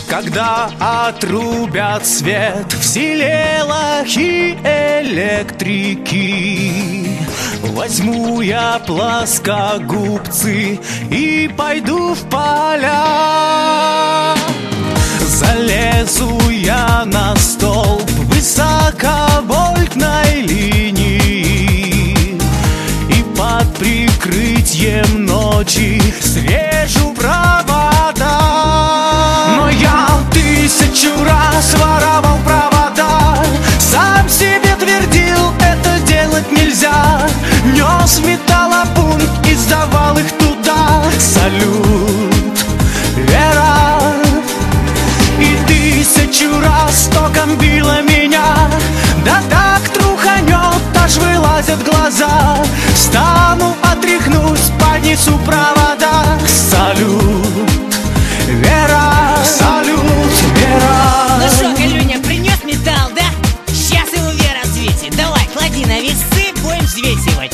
Когда отрубят свет в селе лохи электрики, возьму я плоскогубцы и пойду в поля. Залезу я на столб высоковольтной линии и под прикрытием ночи срежу провода. Но я 1000 раз воровал провода, сам себе твердил, это делать нельзя. Нес в металлопункт и сдавал их туда. Салют, Вера! И 1000 раз током било меня, да так труханет, аж вылазят глаза. Встану, отряхнусь, поднесу провода. Салют, Вера! Салют, Вера! Ну что, Галюня, принес металл, да? Сейчас его Вера взвесит. Давай, клади на весы, будем взвесивать.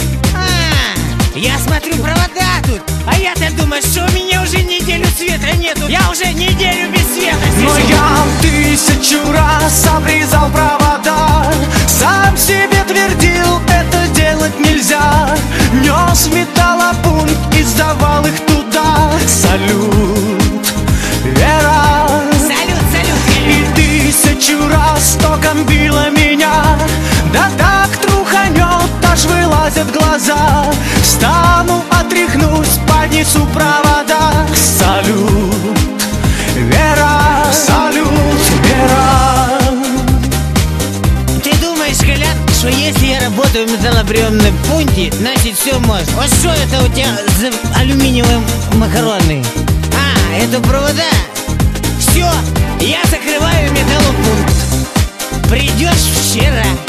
Я смотрю, провода тут. А я-то думаю, что у меня уже неделю света нету. Я уже неделю без света сижу. Но я 1000 раз обрезал провода, сам себе твердил, это делать нельзя. Нес в металлопункт и сдавал их туда. Салют, Вера! Салют, салют, Галюня! И 1000 раз током било меня, да так труханет, аж вылазят глаза. Встану, отряхнусь, поднесу провода. Салют, Вера! Салют, Вера! Ты думаешь, Колян, что если я работаю в металлоприемном пункте, значит все можно? Вот что это у тебя за алюминиевые макароны? Это провода? Все, я закрываю металлопункт. Придешь вчера.